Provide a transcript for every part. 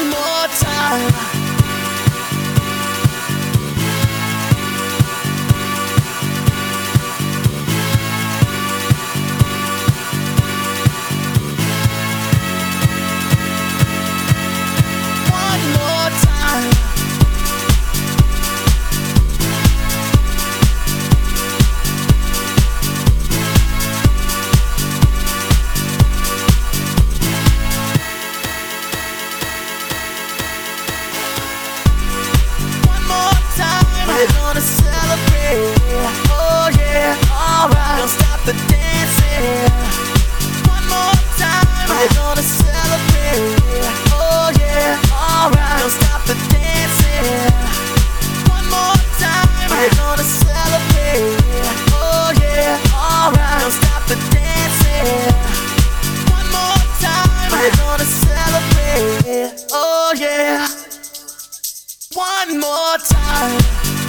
One more time. One more time. We're gonna celebrate, oh yeah, alright. Don't stop the dancing. One more time. We're gonna celebrate, oh yeah, alright. Don't stop the dancing. One more time. We're gonna celebrate, oh yeah, alright. Don't stop the dancing. One more time. We're gonna celebrate, oh yeah. One more time.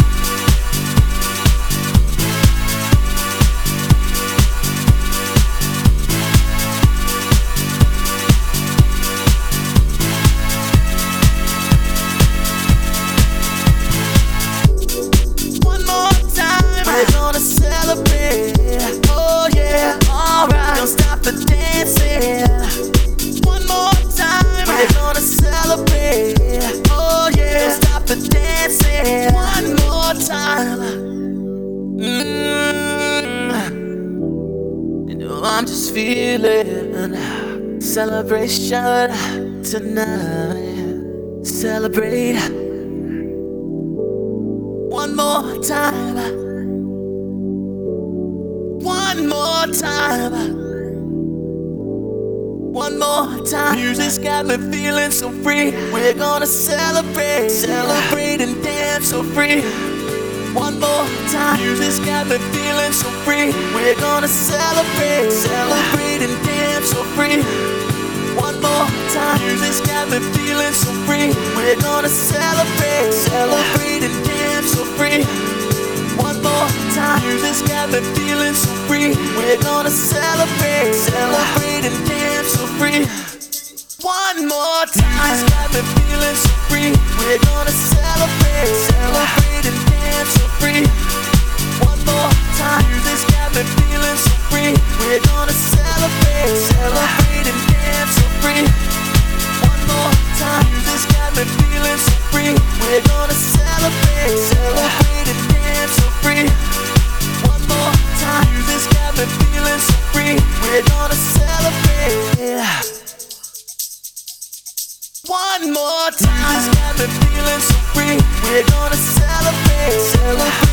We're gonna celebrate, oh yeah, alright. Don't stop the dancing. One more time. We're gonna celebrate, oh yeah. Don't stop the dancing. One more time. You know I'm just feeling celebration tonight. Celebrate one more time. One more time. One more time. Music's got me feeling so free. We're gonna celebrate, celebrate and dance so free. One more time. Music's got me feeling so free. We're gonna celebrate, celebrate and dance so free. One more time. Music's got me feeling so free. We're gonna celebrate, celebrate and dance so free. One more time. Music's got me feeling so free. We're gonna celebrate, celebrate and dance so free. One more time. Music's got me feeling so free. We're gonna celebrate, celebrate and dance so free. One more time. Music's got me feeling so free. We're gonna celebrate, celebrate and dance so free. One more time. Music's got me feeling so free. We're gonna celebrate, celebrate and dance so free. One more time. Music's got me feeling so free. We're gonna celebrate. One more time. Music's got me feeling so free. We're gonna celebrate, celebrate.